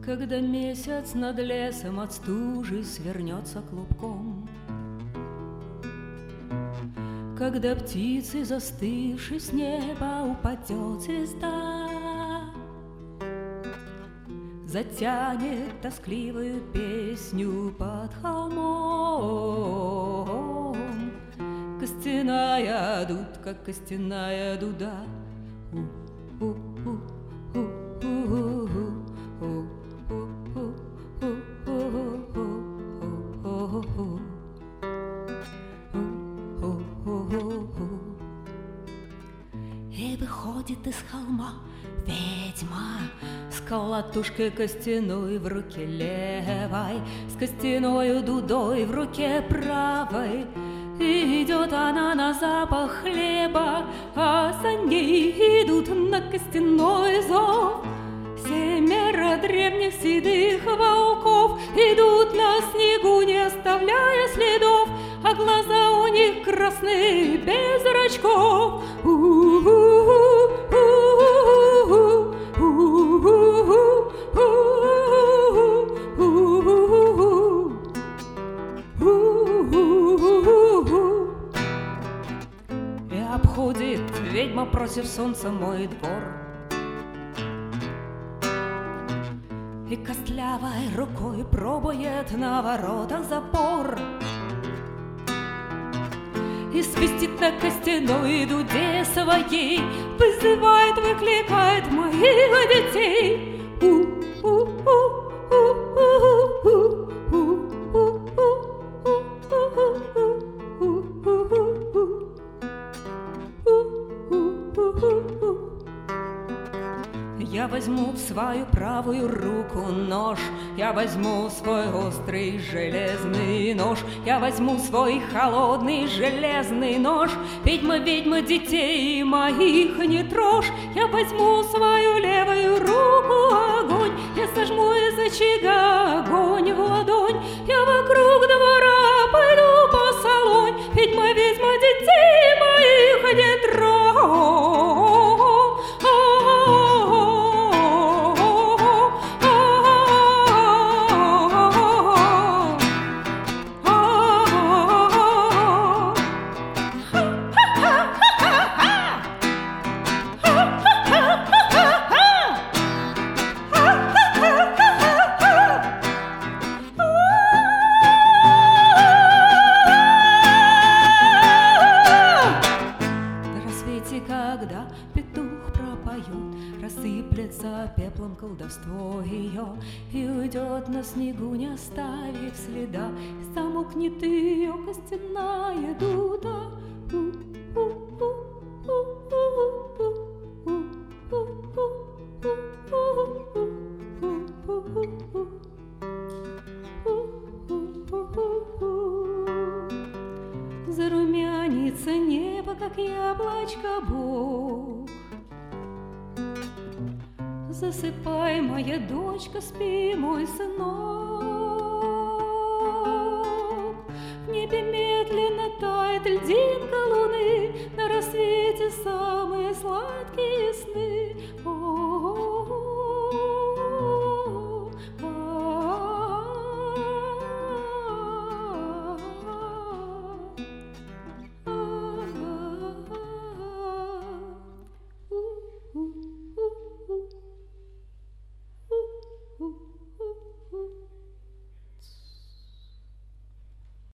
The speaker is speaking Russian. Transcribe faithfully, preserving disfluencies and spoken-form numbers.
Когда месяц над лесом от стужи свернется клубком, когда птицы, застывши с неба, упадет звезда, затянет тоскливую песню под холмом. Костяная дудка, костяная дуда. И выходит из холма ведьма с колотушкой костяной в руке левой, с костяною дудой в руке правой. И идет она на запах хлеба, а за ней идут на костяной зов семеро древних седых волков. Идут на снегу, не оставляя следов, а глаза у них красные, без зрачков. И обходит ведьма против солнца мой двор, и костлявой рукой пробует на воротах запор, и свистит на костяной дуде своей, вызывает, выкликает моих детей. Я возьму в свою правую руку нож, я возьму свой острый железный нож, я возьму свой холодный железный нож. Ведьма, ведьма, детей моих не трожь. Я возьму свою левую руку огонь, я сожму из очага огонь в ладонь. Я вокруг двора пойду по салонь. Ведьма, ведьма, детей моих не трожь. Когда петух пропоет, рассыплется пеплом колдовство ее, и уйдет на снегу, не оставив следа, и замолкнет ее костяная дуда. Зарумянится небо, как яблочко, Бог. Засыпай, моя дочка, спи, мой сынок. В небе медленно тает льдинка луны, на рассвете сад